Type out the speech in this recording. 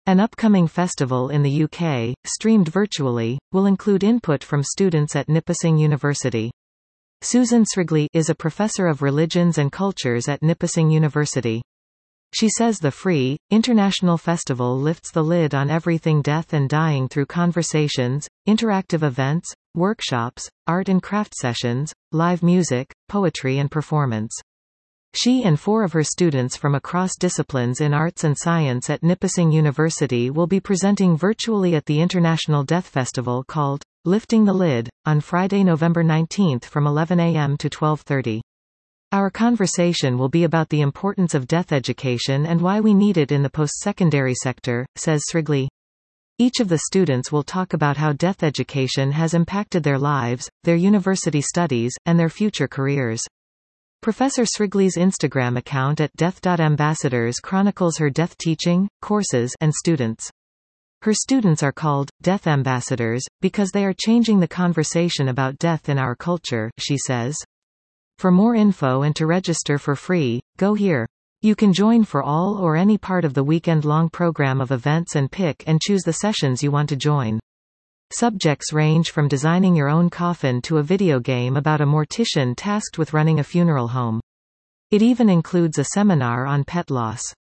An upcoming festival in the UK, streamed virtually, will include input from students at Nipissing University. Susan Srigley is a professor of religions and cultures at Nipissing University. She says the free, international festival lifts the lid on everything death and dying through conversations, interactive events, workshops, art and craft sessions, live music, poetry and performance. She and 4 of her students from across disciplines in arts and science at Nipissing University will be presenting virtually at the International Death Festival called Lifting the Lid, on Friday, November 19 from 11 a.m. to 12:30. Our conversation will be about the importance of death education and why we need it in the post-secondary sector, says Srigley. Each of the students will talk about how death education has impacted their lives, their university studies, and their future careers. Professor Srigley's Instagram account at death.ambassadors chronicles her death teaching, courses, and students. Her students are called death ambassadors because they are changing the conversation about death in our culture, she says. For more info and to register for free, go here. You can join for all or any part of the weekend-long program of events and pick and choose the sessions you want to join. Subjects range from designing your own coffin to a video game about a mortician tasked with running a funeral home. It even includes a seminar on pet loss.